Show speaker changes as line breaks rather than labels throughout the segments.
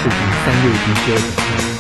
是以365DJ 的歌。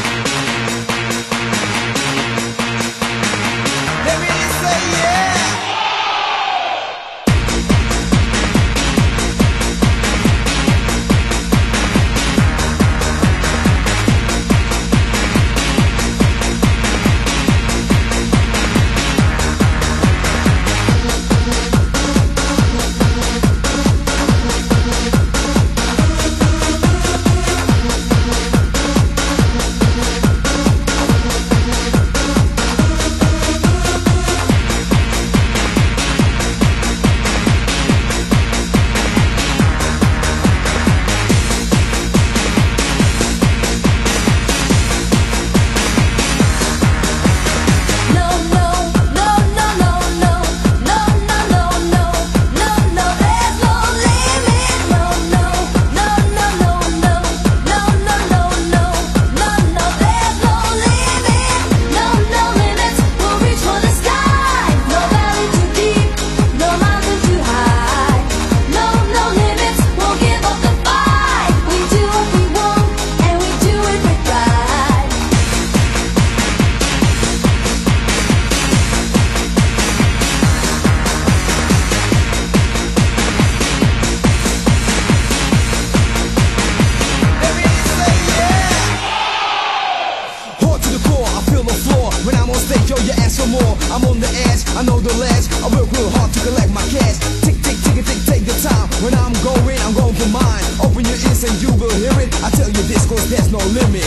I'm on the edge, I know the ledge. I work real hard to collect my cash. Tick, tick, tick, tick, take the time. When I'm going for mine. Open your ears and you will hear it. I tell you this cause there's no limit.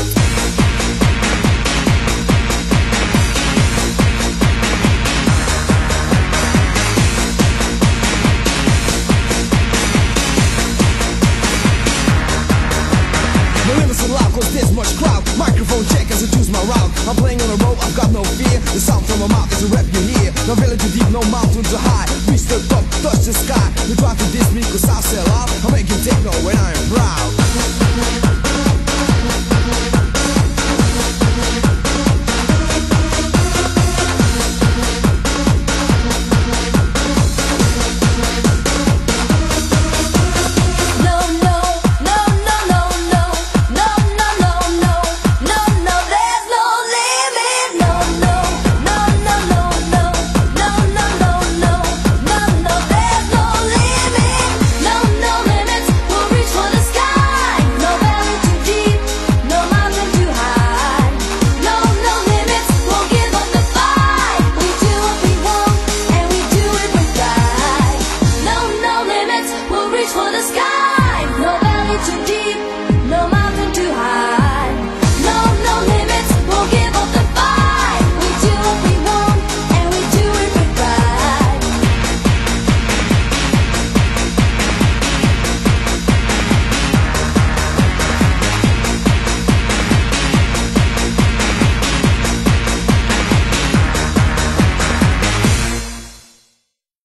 No limits allowed cause there's much crowd. Microphone check as I choose my route. I'm playing on the road, I've got no fear. The sound from my mouth is a rap you hear. No village too deep, no mountain too high.